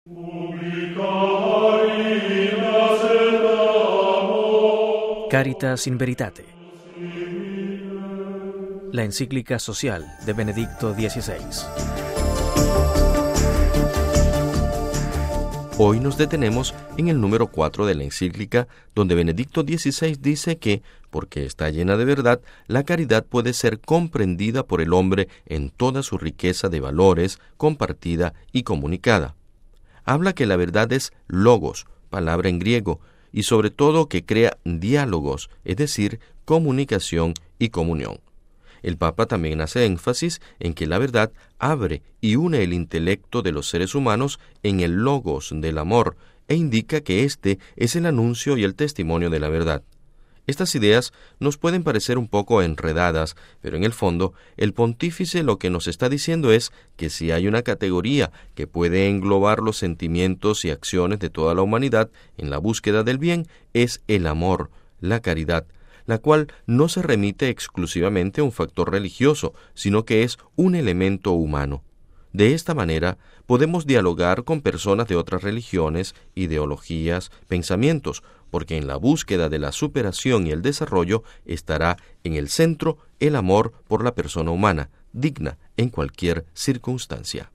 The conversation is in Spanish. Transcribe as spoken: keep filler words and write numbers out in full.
Caritas in Veritate, la encíclica social de Benedicto dieciséis. Hoy nos detenemos en el número cuatro de la encíclica, donde Benedicto dieciséis dice que, porque está llena de verdad, la caridad puede ser comprendida por el hombre en toda su riqueza de valores, compartida y comunicada. Habla que la verdad es logos, palabra en griego, y sobre todo que crea diálogos, es decir, comunicación y comunión. El Papa también hace énfasis en que la verdad abre y une el intelecto de los seres humanos en el logos del amor e indica que éste es el anuncio y el testimonio de la verdad. Estas ideas nos pueden parecer un poco enredadas, pero en el fondo, el pontífice lo que nos está diciendo es que si hay una categoría que puede englobar los sentimientos y acciones de toda la humanidad en la búsqueda del bien, es el amor, la caridad, la cual no se remite exclusivamente a un factor religioso, sino que es un elemento humano. De esta manera, podemos dialogar con personas de otras religiones, ideologías, pensamientos, porque en la búsqueda de la superación y el desarrollo estará en el centro el amor por la persona humana, digna en cualquier circunstancia.